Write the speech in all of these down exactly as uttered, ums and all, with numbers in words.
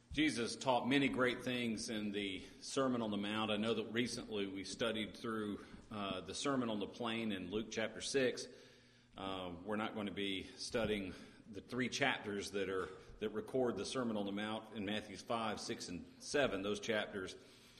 Jesus taught many great things in the Sermon on the Mount. I know that recently we studied through uh, the Sermon on the Plain in Luke chapter six. Uh, we're not going to be studying the three chapters that are that record the Sermon on the Mount in Matthew five, six, and seven, those chapters.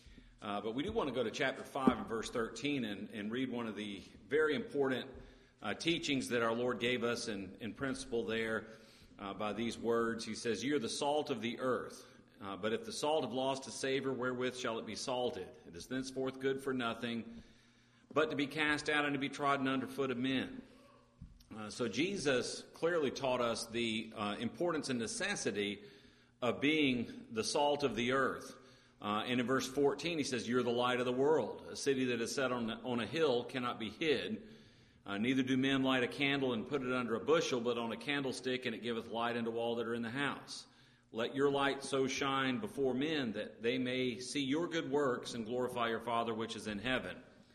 Uh, but we do want to go to chapter five and verse thirteen and, and read one of the very important uh, teachings that our Lord gave us in, in principle there uh, by these words. He says, "You're the salt of the earth. Uh, but if the salt have lost its savor, wherewith shall it be salted? It is thenceforth good for nothing, but to be cast out and to be trodden under foot of men." Uh, so Jesus clearly taught us the uh, importance and necessity of being the salt of the earth. Uh, and in verse fourteen, he says, "You're the light of the world. A city that is set on, on a hill cannot be hid. Uh, neither do men light a candle and put it under a bushel, but on a candlestick, and it giveth light unto all that are in the house. Let your light so shine before men that they may see your good works and glorify your Father which is in heaven."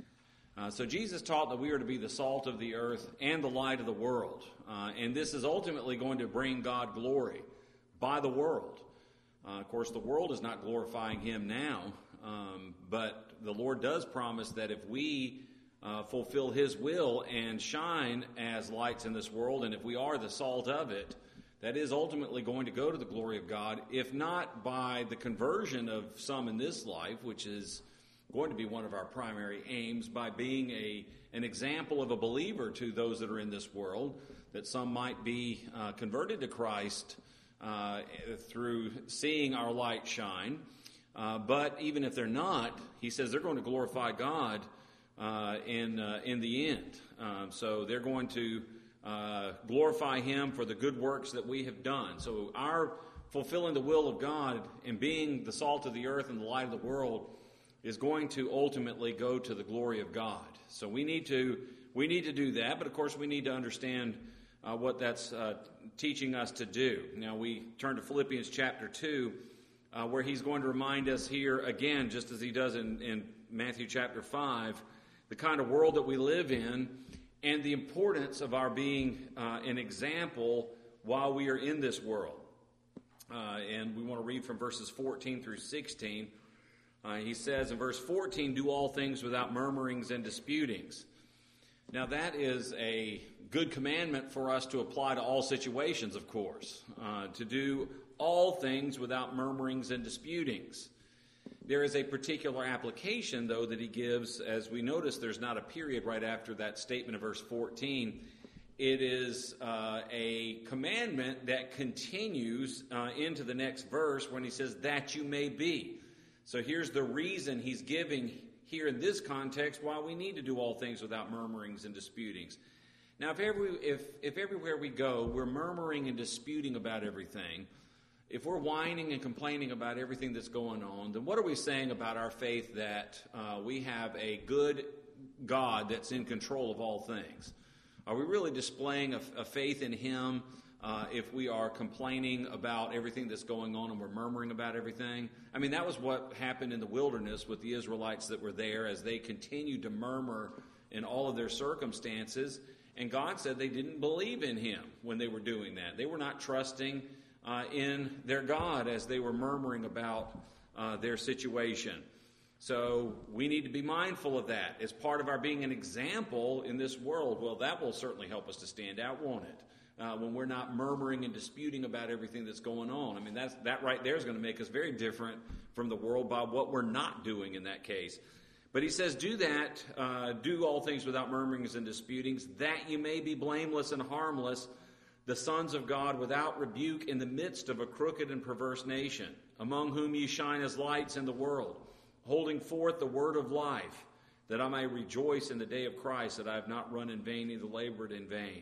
Uh, so Jesus taught that we are to be the salt of the earth and the light of the world. Uh, and this is ultimately going to bring God glory by the world. Uh, of course, the world is not glorifying him now, um, but the Lord does promise that if we uh, fulfill his will and shine as lights in this world, and if we are the salt of it, that is ultimately going to go to the glory of God, if not by the conversion of some in this life, which is going to be one of our primary aims, by being a an example of a believer to those that are in this world, that some might be uh, converted to Christ uh, through seeing our light shine. Uh, but even if they're not, he says they're going to glorify God uh, in, uh, in the end. Um, so they're going to Uh, glorify him for the good works that we have done. So our fulfilling the will of God and being the salt of the earth and the light of the world is going to ultimately go to the glory of God. So we need to we need to do that, but of course we need to understand uh, what that's uh, teaching us to do. Now we turn to Philippians chapter two, uh, where he's going to remind us here again, just as he does in, in Matthew chapter five, the kind of world that we live in, and the importance of our being uh, an example while we are in this world. Uh, and we want to read from verses fourteen through sixteen. Uh, he says in verse fourteen, "Do all things without murmurings and disputings." Now that is a good commandment for us to apply to all situations, of course. Uh, to do all things without murmurings and disputings. There is a particular application, though, that he gives. As we notice, there's not a period right after that statement of verse fourteen. It is uh, a commandment that continues uh, into the next verse when he says, "that you may be." So here's the reason he's giving here in this context why we need to do all things without murmurings and disputings. Now, if, every, if, if everywhere we go, we're murmuring and disputing about everything, if we're whining and complaining about everything that's going on, then what are we saying about our faith that uh, we have a good God that's in control of all things? Are we really displaying a, a faith in him uh, if we are complaining about everything that's going on and we're murmuring about everything? I mean, that was what happened in the wilderness with the Israelites that were there as they continued to murmur in all of their circumstances. And God said they didn't believe in him when they were doing that. They were not trusting Uh, in their God as they were murmuring about uh, their situation. So we need to be mindful of that as part of our being an example in this world. Well, that will certainly help us to stand out, won't it? Uh, when we're not murmuring and disputing about everything that's going on. I mean, that's, that right there is going to make us very different from the world by what we're not doing in that case. But he says, do that, uh, do all things without murmurings and disputings, that you may be blameless and harmless, the sons of God without rebuke in the midst of a crooked and perverse nation, among whom ye shine as lights in the world, holding forth the word of life, that I may rejoice in the day of Christ, that I have not run in vain, neither labored in vain.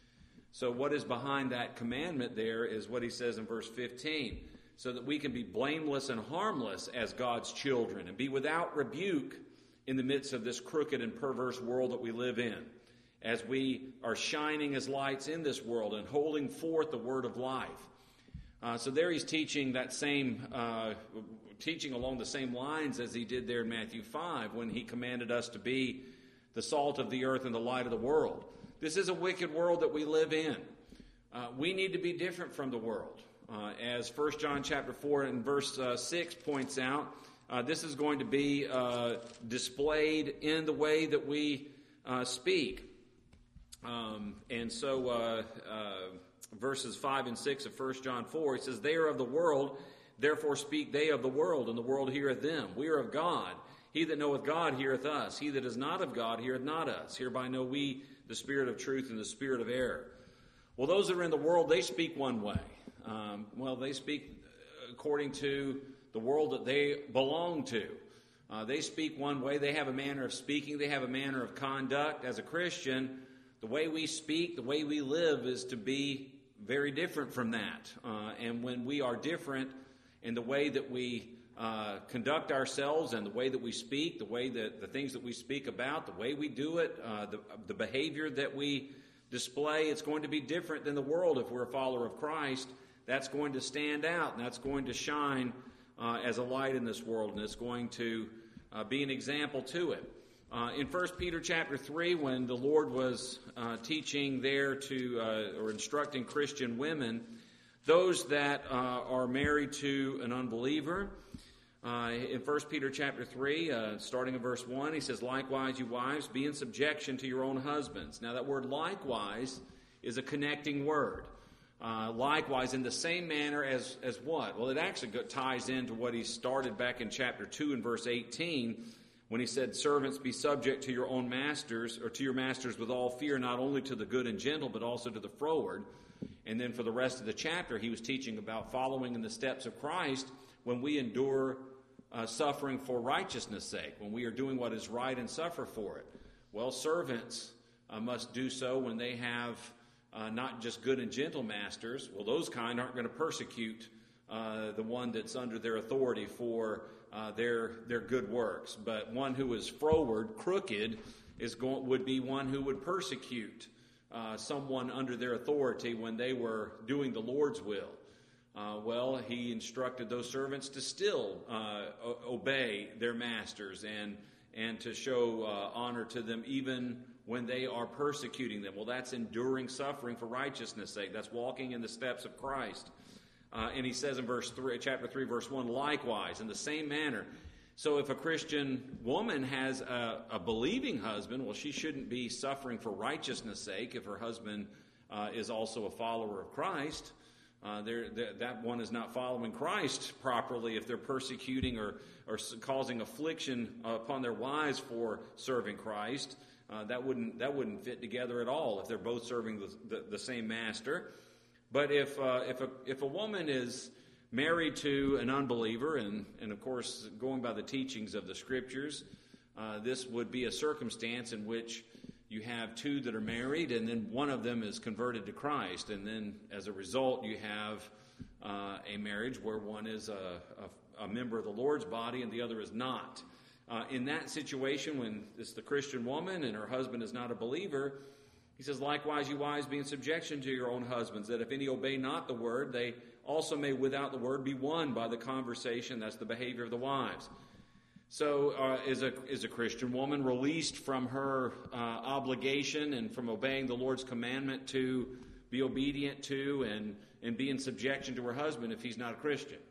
So what is behind that commandment there is what he says in verse fifteen, so that we can be blameless and harmless as God's children, and be without rebuke in the midst of this crooked and perverse world that we live in, as we are shining as lights in this world and holding forth the word of life. Uh, so there he's teaching that same, uh, teaching along the same lines as he did there in Matthew five when he commanded us to be the salt of the earth and the light of the world. This is a wicked world that we live in. Uh, we need to be different from the world. Uh, as First John chapter four and verse uh, six points out, uh, this is going to be uh, displayed in the way that we uh, speak. Um, and so uh, uh, verses five and six of First John four, he says, "They are of the world, therefore speak they of the world, and the world heareth them. We are of God. He that knoweth God heareth us. He that is not of God heareth not us. Hereby know we the spirit of truth and the spirit of error." Well, those that are in the world, they speak one way. Um, well, they speak according to the world that they belong to. Uh, they speak one way. They have a manner of speaking. They have a manner of conduct. As a Christian, the way we speak, the way we live is to be very different from that. Uh, and when we are different in the way that we uh, conduct ourselves and the way that we speak, the way that the things that we speak about, the way we do it, uh, the, the behavior that we display, it's going to be different than the world. If we're a follower of Christ, that's going to stand out, and that's going to shine uh, as a light in this world, and it's going to uh, be an example to it. Uh, in First Peter chapter three, when the Lord was uh, teaching there to, uh, or instructing Christian women, those that uh, are married to an unbeliever, uh, in First Peter chapter three, uh, starting in verse one, he says, "Likewise, you wives, be in subjection to your own husbands." Now that word likewise is a connecting word. Uh, likewise, in the same manner as, as what? Well, it actually ties into what he started back in chapter two and verse eighteen, when he said, "Servants, be subject to your own masters, or to your masters with all fear, not only to the good and gentle, but also to the froward." And then for the rest of the chapter, he was teaching about following in the steps of Christ when we endure uh, suffering for righteousness' sake, when we are doing what is right and suffer for it. Well, servants uh, must do so when they have Uh, not just good and gentle masters. Well, those kind aren't going to persecute uh, the one that's under their authority for uh, their their good works. But one who is froward, crooked, is going would be one who would persecute uh, someone under their authority when they were doing the Lord's will. Uh, well, he instructed those servants to still uh, o- obey their masters and and to show uh, honor to them even when they are persecuting them. Well, that's enduring suffering for righteousness' sake. That's walking in the steps of Christ. Uh, and he says in verse three, chapter three, verse one, "Likewise, in the same manner." So if a Christian woman has a, a believing husband, well, she shouldn't be suffering for righteousness' sake if her husband uh, is also a follower of Christ. Uh, they're, they're, that one is not following Christ properly if they're persecuting or, or causing affliction upon their wives for serving Christ. Uh, that wouldn't that wouldn't fit together at all if they're both serving the, the, the same master. But if uh, if a if a woman is married to an unbeliever, and and of course going by the teachings of the Scriptures, uh, this would be a circumstance in which you have two that are married, and then one of them is converted to Christ, and then as a result you have uh, a marriage where one is a, a, a member of the Lord's body and the other is not. Uh, in that situation, when it's the Christian woman and her husband is not a believer, he says, "Likewise, you wives, be in subjection to your own husbands, that if any obey not the word, they also may without the word be won by the conversation." That's the behavior of the wives. So uh, is a is a Christian woman released from her uh, obligation and from obeying the Lord's commandment to be obedient to and, and be in subjection to her husband if he's not a Christian?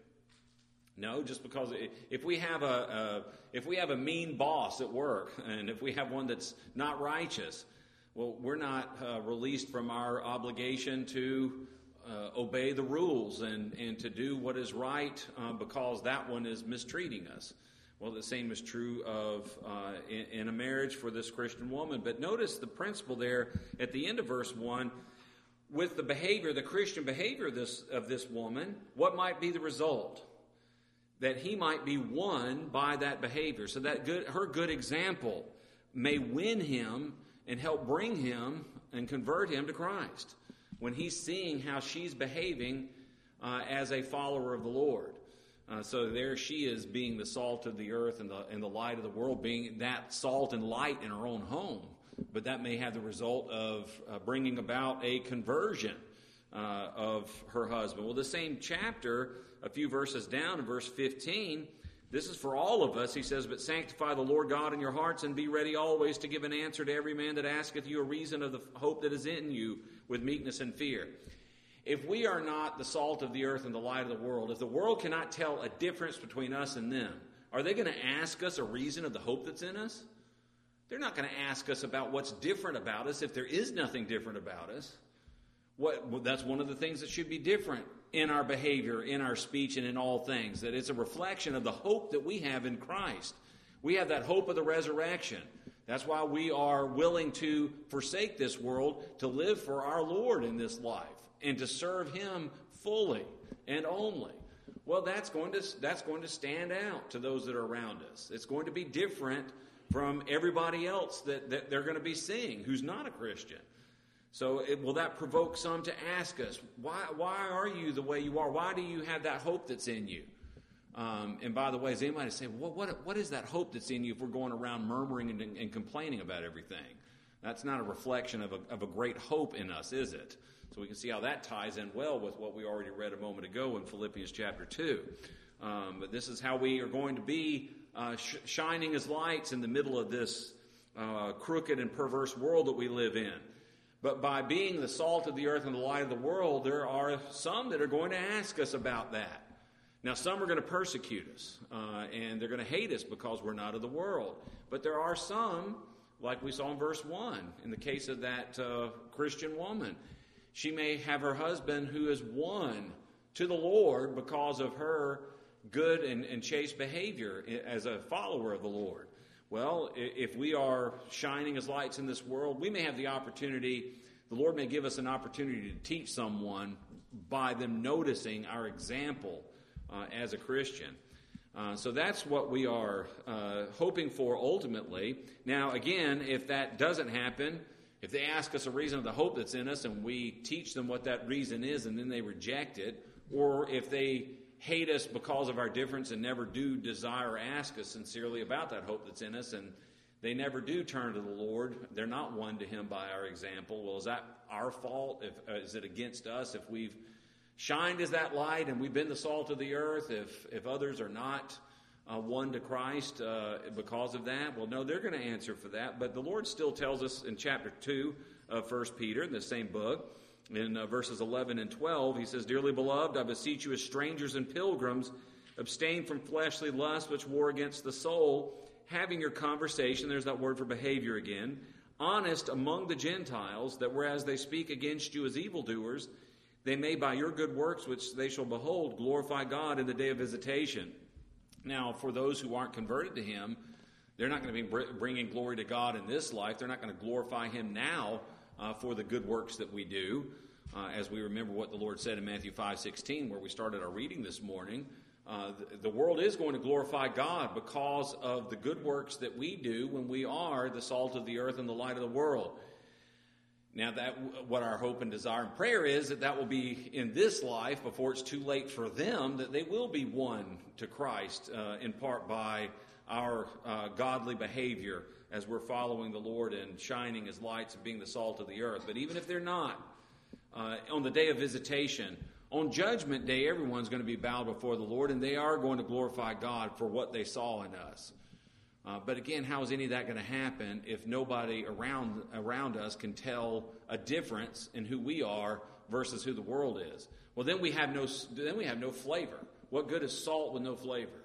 No, just because if we have a, a if we have a mean boss at work, and if we have one that's not righteous, well, we're not uh, released from our obligation to uh, obey the rules and, and to do what is right uh, because that one is mistreating us. Well, the same is true of uh, in, in a marriage for this Christian woman. But notice the principle there at the end of verse one. With the behavior, the Christian behavior of this of this woman, what might be the result? That he might be won by that behavior. So that good, her good example may win him and help bring him and convert him to Christ when he's seeing how she's behaving uh, as a follower of the Lord. Uh, so there she is, being the salt of the earth and the, and the light of the world, being that salt and light in her own home. But that may have the result of uh, bringing about a conversion uh, of her husband. Well, the same chapter, a few verses down in verse fifteen, this is for all of us. He says, "But sanctify the Lord God in your hearts, and be ready always to give an answer to every man that asketh you a reason of the hope that is in you with meekness and fear." If we are not the salt of the earth and the light of the world, if the world cannot tell a difference between us and them, are they going to ask us a reason of the hope that's in us? They're not going to ask us about what's different about us if there is nothing different about us. What, well, that's one of the things that should be different in our behavior, in our speech, and in all things, that it's a reflection of the hope that we have in Christ. We have that hope of the resurrection. That's why we are willing to forsake this world to live for our Lord in this life and to serve Him fully and only. Well, that's going to that's going to stand out to those that are around us. It's going to be different from everybody else that, that they're going to be seeing who's not a Christian. So it, will that provoke some to ask us, why, why are you the way you are? Why do you have that hope that's in you? Um, and by the way, is anybody say, well, what, what is that hope that's in you if we're going around murmuring and, and complaining about everything? That's not a reflection of a, of a great hope in us, is it? So we can see how that ties in well with what we already read a moment ago in Philippians chapter two. Um, but this is how we are going to be uh, sh- shining as lights in the middle of this uh, crooked and perverse world that we live in. But by being the salt of the earth and the light of the world, there are some that are going to ask us about that. Now, some are going to persecute us, uh, and they're going to hate us because we're not of the world. But there are some, like we saw in verse one, in the case of that uh, Christian woman. She may have her husband who is won to the Lord because of her good and, and chaste behavior as a follower of the Lord. Well, if we are shining as lights in this world, we may have the opportunity, the Lord may give us an opportunity to teach someone by them noticing our example uh, as a Christian. Uh, so that's what we are uh, hoping for ultimately. Now, again, if that doesn't happen, if they ask us a reason of the hope that's in us and we teach them what that reason is and then they reject it, or if they hate us because of our difference and never do desire or ask us sincerely about that hope that's in us, and they never do turn to the Lord, they're not won to Him by our example. Well, is that our fault? If, uh, is it against us if we've shined as that light and we've been the salt of the earth? If if others are not uh, won to Christ uh, because of that? Well, no, they're going to answer for that. But the Lord still tells us in chapter two of First Peter, in the same book, in uh, verses eleven and twelve, he says, "Dearly beloved, I beseech you as strangers and pilgrims, abstain from fleshly lusts which war against the soul, having your conversation," there's that word for behavior again, "honest among the Gentiles, that whereas they speak against you as evildoers, they may by your good works which they shall behold glorify God in the day of visitation." Now, for those who aren't converted to Him, they're not going to be bringing glory to God in this life. They're not going to glorify Him now Uh, for the good works that we do, uh, as we remember what the Lord said in Matthew five sixteen, where we started our reading this morning. Uh, the, the world is going to glorify God because of the good works that we do when we are the salt of the earth and the light of the world. Now, that what our hope and desire and prayer is, that that will be in this life before it's too late for them, that they will be won to Christ uh, in part by our uh, godly behavior as we're following the Lord and shining as lights and being the salt of the earth. But even if they're not, uh, on the day of visitation, on Judgment Day, everyone's going to be bowed before the Lord, and they are going to glorify God for what they saw in us. Uh, but again, how is any of that going to happen if nobody around around us can tell a difference in who we are versus who the world is? Well, then we have no then we have no flavor. What good is salt with no flavor?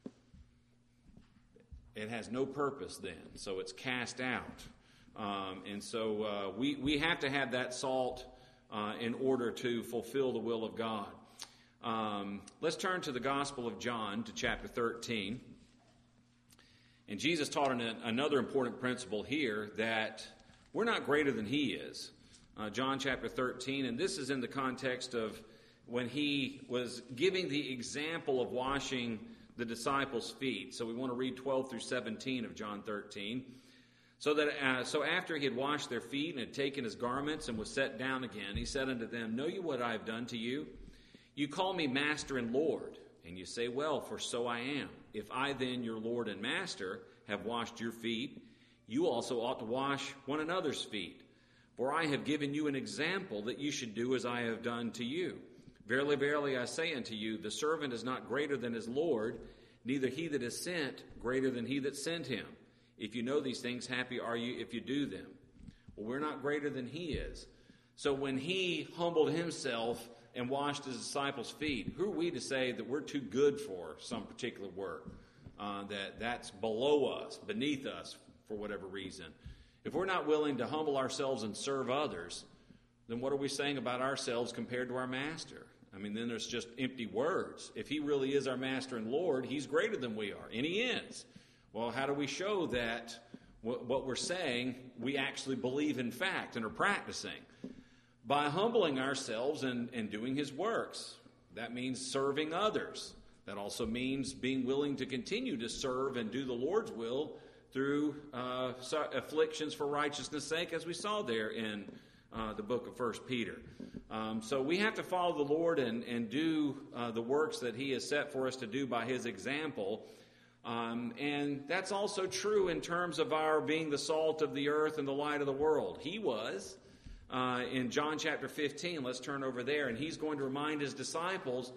It has no purpose then, so it's cast out. Um, and so uh, we, we have to have that salt uh, in order to fulfill the will of God. Um, let's turn to the Gospel of John, to chapter thirteen. And Jesus taught an, another important principle here, that we're not greater than He is. Uh, John chapter thirteen, and this is in the context of when He was giving the example of washing the disciples' feet. So we want to read twelve through seventeen of John thirteen. So that uh, so after He had washed their feet and had taken His garments and was set down again, He said unto them, "Know you what I have done to you? You call me Master and Lord, and you say, well, for so I am. If I then, your Lord and Master, have washed your feet, you also ought to wash one another's feet. For I have given you an example that you should do as I have done to you. Verily, verily, I say unto you, the servant is not greater than his Lord, neither he that is sent greater than he that sent him. If you know these things, happy are you if you do them." Well, we're not greater than He is. So when he humbled himself and washed his disciples' feet, who are we to say that we're too good for some particular work, uh, that that's below us, beneath us for whatever reason? If we're not willing to humble ourselves and serve others, then what are we saying about ourselves compared to our master? I mean, then there's just empty words. If he really is our master and Lord, he's greater than we are, and he is. Well, how do we show that what we're saying we actually believe in fact and are practicing? By humbling ourselves and, and doing his works. That means serving others. That also means being willing to continue to serve and do the Lord's will through uh, afflictions for righteousness' sake, as we saw there in uh, the book of First Peter. Um, so we have to follow the Lord and, and do uh, the works that he has set for us to do by his example. Um, and that's also true in terms of our being the salt of the earth and the light of the world. He was uh, in John chapter fifteen. Let's turn over there. And he's going to remind his disciples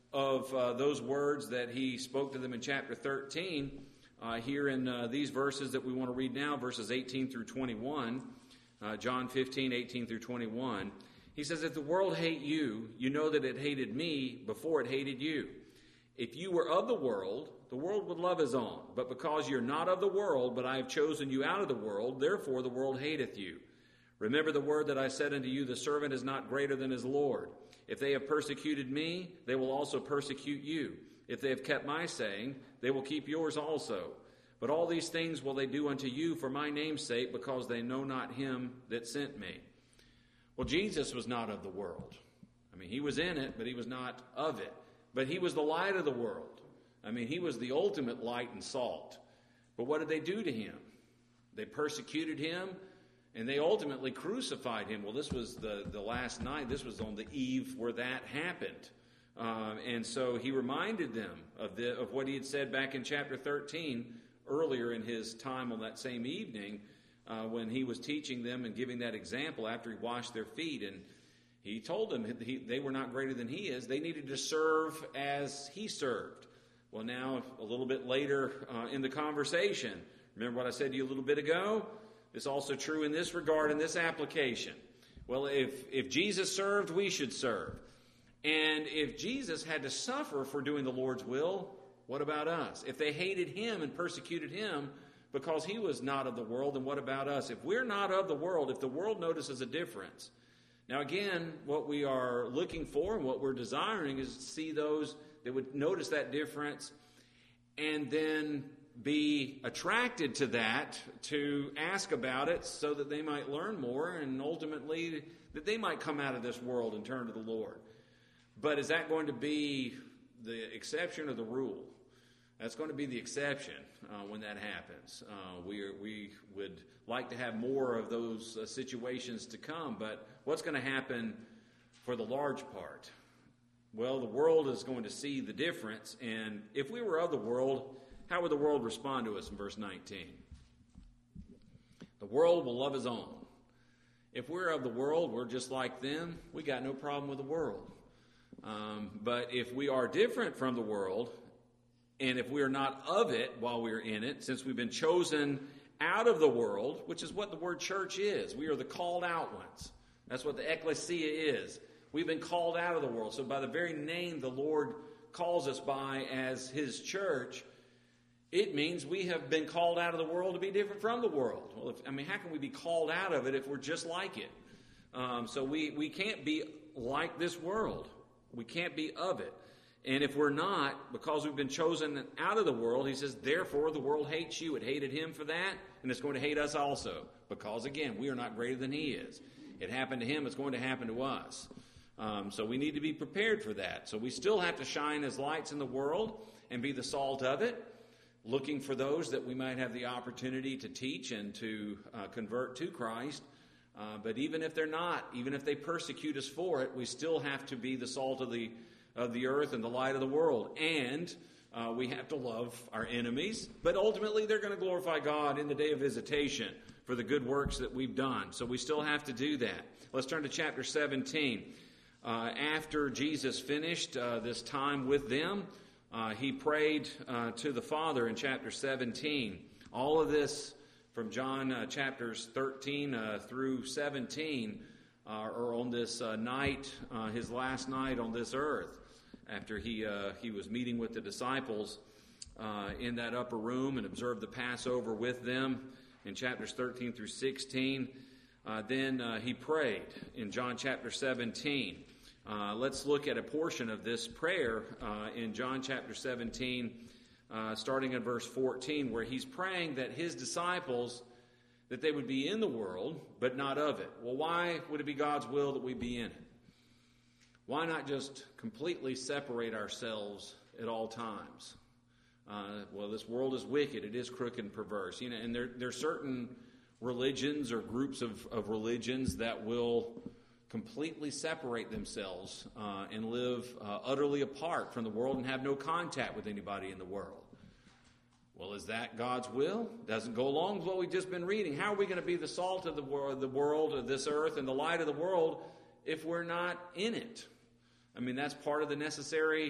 of uh, those words that he spoke to them in chapter thirteen. Uh, here in uh, these verses that we want to read now, verses eighteen through twenty-one, uh, John fifteen, eighteen through twenty-one. He says, if the world hate you, you know that it hated me before it hated you. If you were of the world, the world would love his own. But because you're not of the world, but I have chosen you out of the world, therefore the world hateth you. Remember the word that I said unto you, the servant is not greater than his Lord. If they have persecuted me, they will also persecute you. If they have kept my saying, they will keep yours also. But all these things will they do unto you for my name's sake, because they know not him that sent me. Well, Jesus was not of the world. I mean, he was in it, but he was not of it. But he was the light of the world. I mean, he was the ultimate light and salt. But what did they do to him? They persecuted him, and they ultimately crucified him. Well, this was the, the last night. This was on the eve where that happened. Uh, and so he reminded them of, the, of what he had said back in chapter thirteen, earlier in his time on that same evening, uh, when he was teaching them and giving that example after he washed their feet. And he told them he, they were not greater than he is. They needed to serve as he served. Well, now, a little bit later uh, in the conversation, remember what I said to you a little bit ago? It's also true in this regard, in this application. Well, if, if Jesus served, we should serve. And if Jesus had to suffer for doing the Lord's will, what about us? If they hated him and persecuted him because he was not of the world, then what about us? If we're not of the world, if the world notices a difference. Now again, what we are looking for and what we're desiring is to see those that would notice that difference and then be attracted to that, to ask about it so that they might learn more and ultimately that they might come out of this world and turn to the Lord. But is that going to be the exception or the rule? That's going to be the exception uh, when that happens. Uh, we are, we would like to have more of those uh, situations to come, but what's going to happen for the large part? Well, the world is going to see the difference, and if we were of the world, how would the world respond to us in verse nineteen? The world will love his own. If we're of the world, we're just like them, we got no problem with the world. Um, but if we are different from the world, and if we are not of it while we're in it, since we've been chosen out of the world, which is what the word church is, we are the called out ones. That's what the ecclesia is. We've been called out of the world. So by the very name the Lord calls us by as his church, it means we have been called out of the world to be different from the world. Well, if, I mean, how can we be called out of it if we're just like it? Um, so we, we can't be like this world. We can't be of it. And if we're not, because we've been chosen out of the world, he says, therefore the world hates you. It hated him for that, and it's going to hate us also. Because, again, we are not greater than he is. It happened to him, it's going to happen to us. Um, so we need to be prepared for that. So we still have to shine as lights in the world and be the salt of it, looking for those that we might have the opportunity to teach and to uh, convert to Christ. Uh, but even if they're not, even if they persecute us for it, we still have to be the salt of the of the earth and the light of the world. And uh, we have to love our enemies. But ultimately, they're going to glorify God in the day of visitation for the good works that we've done. So we still have to do that. Let's turn to chapter seventeen. Uh, after Jesus finished uh, this time with them, uh, he prayed uh, to the Father in chapter seventeen. All of this from John uh, chapters thirteen uh, through seventeen uh, or on this uh, night, uh, his last night on this earth, after he uh, he was meeting with the disciples uh, in that upper room and observed the Passover with them in chapters thirteen through sixteen. Uh, then uh, he prayed in John chapter seventeen. Uh, let's look at a portion of this prayer uh, in John chapter seventeen, uh, starting at verse fourteen, where he's praying that his disciples, that they would be in the world, but not of it. Well, why would it be God's will that we be in it? Why not just completely separate ourselves at all times? Uh, well, this world is wicked. It is crooked and perverse. You know, and there, there are certain religions or groups of, of religions that will completely separate themselves uh, and live uh, utterly apart from the world and have no contact with anybody in the world. Well, is that God's will? Doesn't go along with what we've just been reading. How are we going to be the salt of the world, the world of this earth and the light of the world if we're not in it? I mean, that's part of the necessary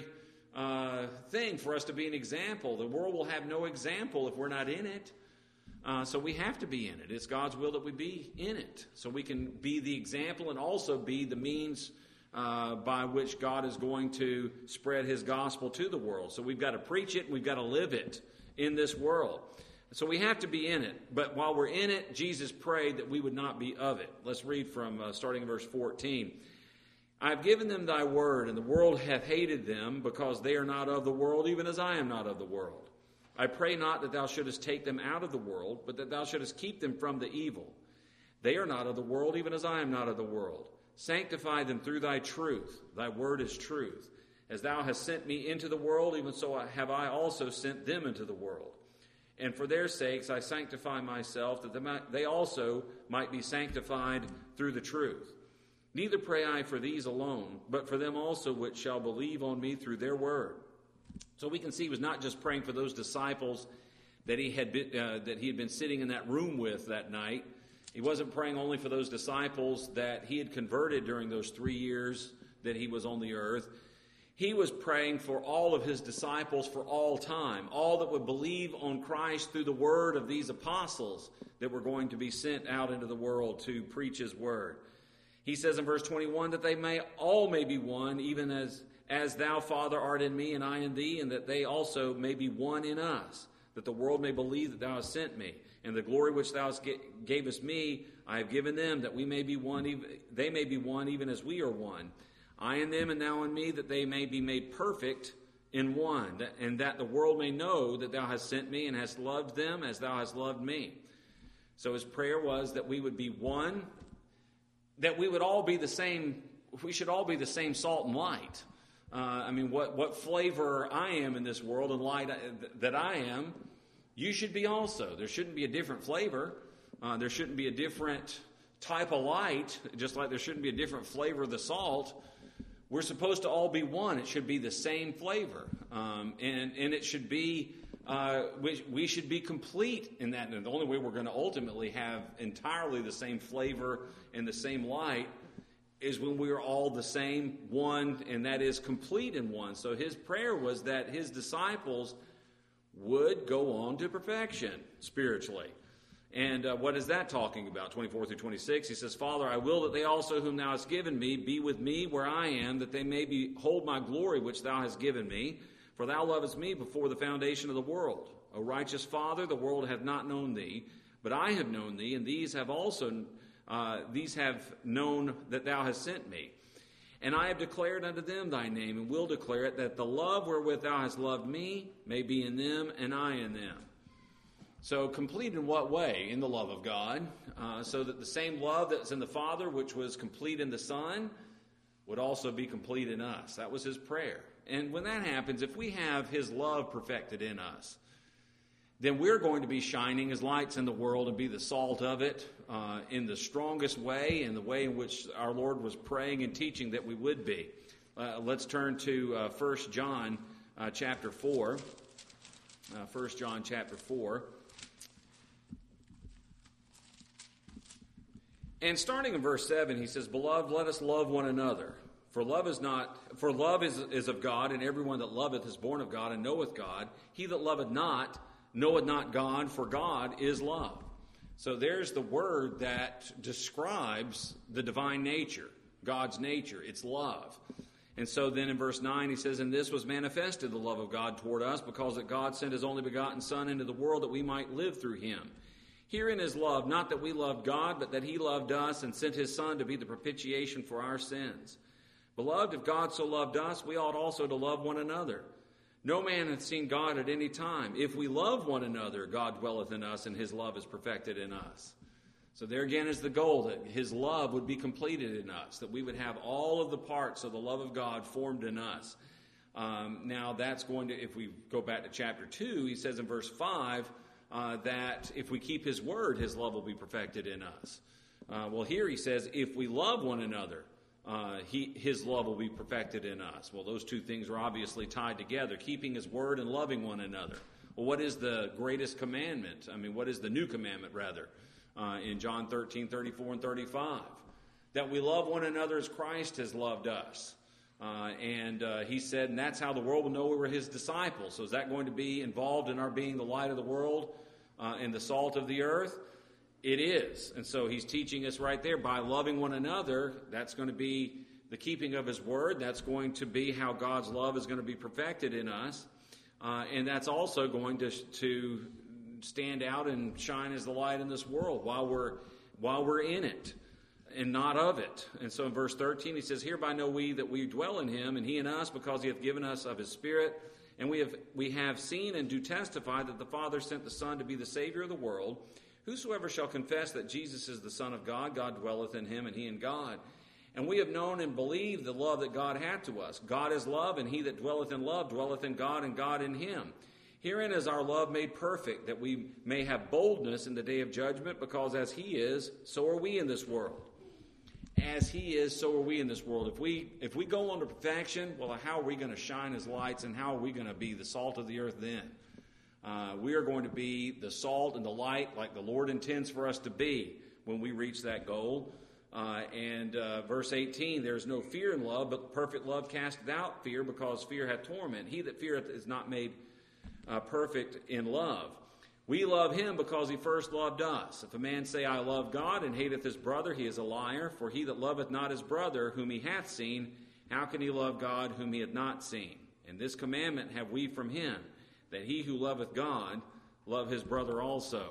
uh, thing for us to be an example. The world will have no example if we're not in it. Uh, so we have to be in it. It's God's will that we be in it, so we can be the example and also be the means uh, by which God is going to spread his gospel to the world. So we've got to preach it and we've got to live it in this world. So we have to be in it. But while we're in it, Jesus prayed that we would not be of it. Let's read from uh, starting in verse fourteen. I have given them thy word, and the world hath hated them, because they are not of the world, even as I am not of the world. I pray not that thou shouldest take them out of the world, but that thou shouldest keep them from the evil. They are not of the world, even as I am not of the world. Sanctify them through thy truth. Thy word is truth. As thou hast sent me into the world, even so have I also sent them into the world. And for their sakes I sanctify myself, that they also might be sanctified through the truth. Neither pray I for these alone, but for them also which shall believe on me through their word. So we can see he was not just praying for those disciples that he had been, uh, that he had been sitting in that room with that night. He wasn't praying only for those disciples that he had converted during those three years that he was on the earth. He was praying for all of his disciples for all time, all that would believe on Christ through the word of these apostles that were going to be sent out into the world to preach his word. He says in verse twenty-one that they may all may be one, even as As thou, Father, art in me, and I in thee, and that they also may be one in us, that the world may believe that thou hast sent me. And the glory which thou gavest me, I have given them, that we may be one, even, they may be one, even as we are one. I in them, and thou in me, that they may be made perfect in one, and that the world may know that thou hast sent me, and hast loved them as thou hast loved me. So his prayer was that we would be one, that we would all be the same, we should all be the same salt and light. Uh, I mean, what, what flavor I am in this world and light I, that I am, you should be also. There shouldn't be a different flavor. Uh, there shouldn't be a different type of light, just like there shouldn't be a different flavor of the salt. We're supposed to all be one. It should be the same flavor. Um, and, and it should be, uh, we, we should be complete in that. And the only way we're going to ultimately have entirely the same flavor and the same light is when we are all the same, one, and that is complete in one. So his prayer was that his disciples would go on to perfection spiritually. And uh, what is that talking about? twenty-four through twenty-six, he says, Father, I will that they also whom thou hast given me be with me where I am, that they may behold my glory which thou hast given me. For thou lovest me before the foundation of the world. O righteous Father, the world hath not known thee, but I have known thee, and these have also Uh, these have known that thou hast sent me. And I have declared unto them thy name, and will declare it, that the love wherewith thou hast loved me may be in them, and I in them. So complete in what way? In the love of God, uh, so that the same love that's in the Father, which was complete in the Son, would also be complete in us. That was his prayer. And when that happens, if we have his love perfected in us, then we're going to be shining as lights in the world and be the salt of it uh, in the strongest way, in the way in which our Lord was praying and teaching that we would be. Uh, let's turn to uh, First John uh, chapter four. Uh, First John chapter four. And starting in verse seven, he says, Beloved, let us love one another. For love is not, for love is, is of God, and everyone that loveth is born of God and knoweth God. He that loveth not knoweth not God, for God is love. So there's the word that describes the divine nature, God's nature. It's love. And so then in verse nine he says, "And this was manifested, the love of God toward us, because that God sent his only begotten Son into the world that we might live through him. Herein is love, not that we loved God, but that he loved us and sent his Son to be the propitiation for our sins. Beloved, if God so loved us, we ought also to love one another. No man hath seen God at any time. If we love one another, God dwelleth in us, and his love is perfected in us." So there again is the goal, that his love would be completed in us, that we would have all of the parts of the love of God formed in us. Um, now that's going to, if we go back to chapter two, he says in verse five uh, that if we keep his word, his love will be perfected in us. Uh, well, here he says, if we love one another, Uh, he, his love will be perfected in us. Well, those two things are obviously tied together, keeping his word and loving one another. Well, what is the greatest commandment? I mean, what is the new commandment, rather, uh, in John thirteen, thirty-four, and thirty-five? That we love one another as Christ has loved us. Uh, and uh, he said, and that's how the world will know we were his disciples. So is that going to be involved in our being the light of the world uh, and the salt of the earth? It is. And so he's teaching us right there, by loving one another, that's going to be the keeping of his word. That's going to be how God's love is going to be perfected in us. Uh, and that's also going to, to stand out and shine as the light in this world while we're, while we're in it and not of it. And so in verse thirteen, he says, "Hereby know we that we dwell in him, and he in us, because he hath given us of his Spirit. And we have, we have seen and do testify that the Father sent the Son to be the Savior of the world. Whosoever shall confess that Jesus is the Son of God, God dwelleth in him, and he in God. And we have known and believed the love that God hath to us. God is love, and he that dwelleth in love dwelleth in God, and God in him. Herein is our love made perfect, that we may have boldness in the day of judgment, because as he is, so are we in this world." As he is, so are we in this world. If we if we go on to perfection, well, how are we going to shine as lights, and how are we going to be the salt of the earth then? Uh, we are going to be the salt and the light like the Lord intends for us to be when we reach that goal. Uh, and uh, verse eighteen, "There is no fear in love, but perfect love casteth out fear, because fear hath torment. He that feareth is not made uh, perfect in love. We love him because he first loved us. If a man say, I love God, and hateth his brother, he is a liar. For he that loveth not his brother, whom he hath seen, how can he love God, whom he hath not seen? And this commandment have we from him, that he who loveth God love his brother also."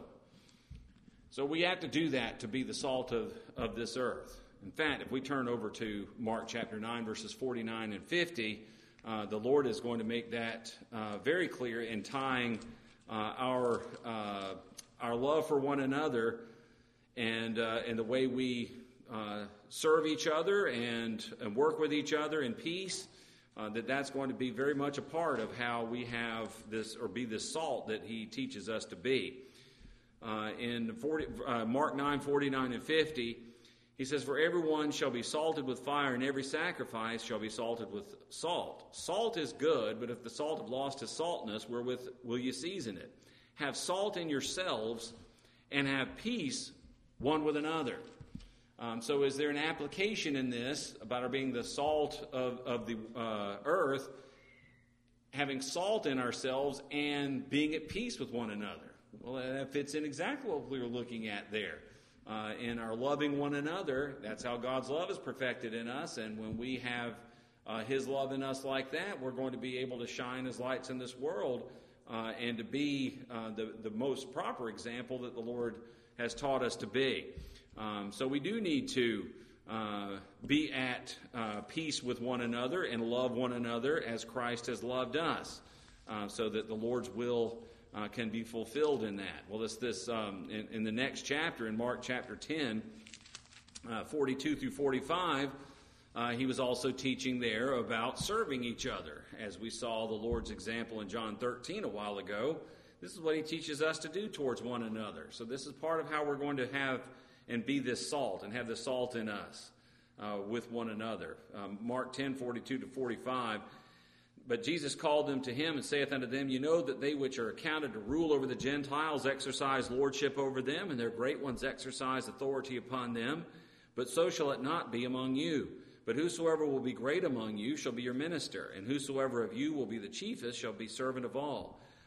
So we have to do that to be the salt of, of this earth. In fact, if we turn over to Mark chapter nine, verses forty-nine and fifty, uh, the Lord is going to make that uh, very clear in tying uh, our uh, our love for one another and uh, and the way we uh, serve each other and, and work with each other in peace. Uh, that that's going to be very much a part of how we have this, or be the salt that he teaches us to be. Uh, in forty, uh, Mark nine, forty-nine and fifty, he says, "For everyone shall be salted with fire, and every sacrifice shall be salted with salt. Salt is good, but if the salt have lost his saltness, wherewith will ye season it? Have salt in yourselves, and have peace one with another." Um, so is there an application in this about our being the salt of, of the uh, earth, having salt in ourselves and being at peace with one another? Well, that fits in exactly what we were looking at there. Uh, in our loving one another, that's how God's love is perfected in us. And when we have uh, his love in us like that, we're going to be able to shine as lights in this world uh, and to be uh, the, the most proper example that the Lord has taught us to be. Um, so we do need to uh, be at uh, peace with one another and love one another as Christ has loved us, uh, so that the Lord's will uh, can be fulfilled in that. Well, this this um, in, in the next chapter, in Mark chapter ten, uh, forty-two through forty-five, uh, he was also teaching there about serving each other, as we saw the Lord's example in John thirteen a while ago. This is what he teaches us to do towards one another. So this is part of how we're going to have and be this salt, and have the salt in us uh, with one another. Um, Mark ten, forty-two to forty-five. "But Jesus called them to him, and saith unto them, You know that they which are accounted to rule over the Gentiles exercise lordship over them, and their great ones exercise authority upon them. But so shall it not be among you. But whosoever will be great among you shall be your minister, and whosoever of you will be the chiefest shall be servant of all.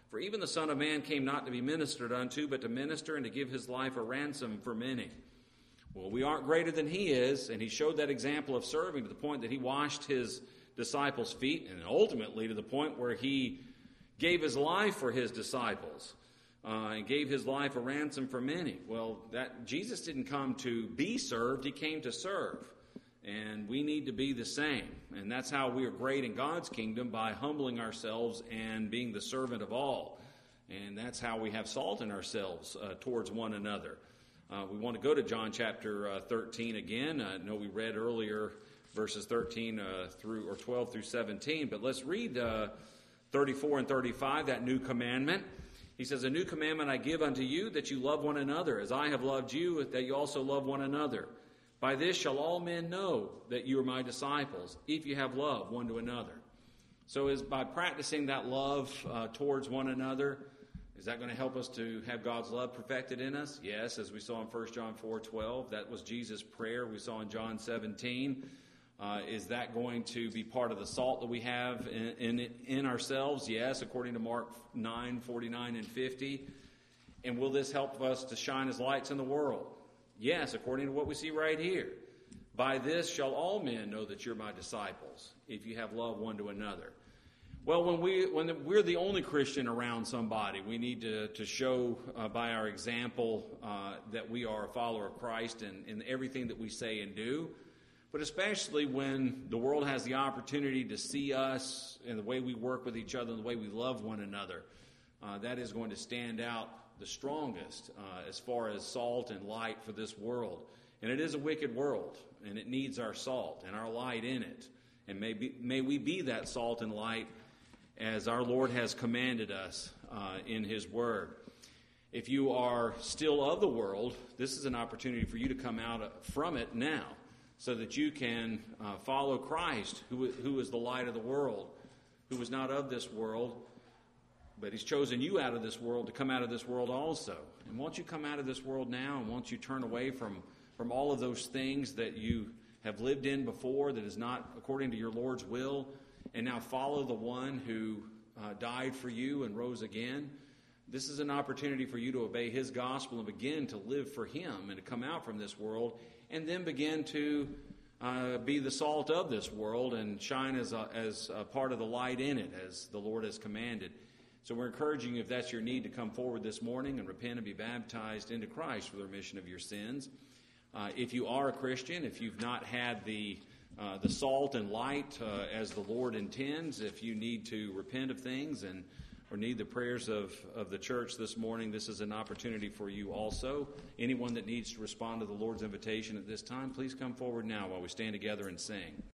For even the Son of Man came not to be ministered unto, but to minister and to give his life a ransom for many. Well, we aren't greater than he is, and he showed that example of serving to the point that he washed his disciples' feet, and ultimately to the point where he gave his life for his disciples, uh, and gave his life a ransom for many. Well, that Jesus didn't come to be served, he came to serve. And we need to be the same. And that's how we are great in God's kingdom, by humbling ourselves and being the servant of all. And that's how we have salt in ourselves uh, towards one another. Uh, we want to go to John chapter uh, thirteen again. I know we read earlier verses thirteen uh, through or twelve through seventeen, but let's read uh, thirty-four and thirty-five, that new commandment. He says, "A new commandment I give unto you, that you love one another, as I have loved you, that you also love one another. By this shall all men know that you are my disciples, if you have love one to another." So is by practicing that love uh, towards one another, is that going to help us to have God's love perfected in us? Yes, as we saw in First John four twelve. That was Jesus' prayer we saw in John seventeen. Uh, is that going to be part of the salt that we have in, in, in ourselves? Yes, according to Mark nine forty-nine and fifty. And will this help us to shine as lights in the world? Yes, according to what we see right here. By this shall all men know that you're my disciples, if you have love one to another. Well, when, we, when we're the only Christian around somebody, we need to, to show uh, by our example uh, that we are a follower of Christ in, in everything that we say and do. But especially when the world has the opportunity to see us and the way we work with each other and the way we love one another, uh, that is going to stand out the strongest uh, as far as salt and light for this world. And it is a wicked world, and it needs our salt and our light in it. And may, be, may we be that salt and light as our Lord has commanded us uh, in his word. If you are still of the world, this is an opportunity for you to come out from it now, so that you can uh, follow Christ, who, who is the light of the world, who is not of this world, but he's chosen you out of this world to come out of this world also. And won't you come out of this world now, and won't you turn away from, from all of those things that you have lived in before that is not according to your Lord's will, and now follow the one who uh, died for you and rose again? This is an opportunity for you to obey his gospel and begin to live for him and to come out from this world, and then begin to uh, be the salt of this world and shine as a, as a part of the light in it, as the Lord has commanded. So we're encouraging you, if that's your need, to come forward this morning and repent and be baptized into Christ for the remission of your sins. Uh, if you are a Christian, if you've not had the uh, the salt and light uh, as the Lord intends, if you need to repent of things and or need the prayers of, of the church this morning, this is an opportunity for you also. Anyone that needs to respond to the Lord's invitation at this time, please come forward now while we stand together and sing.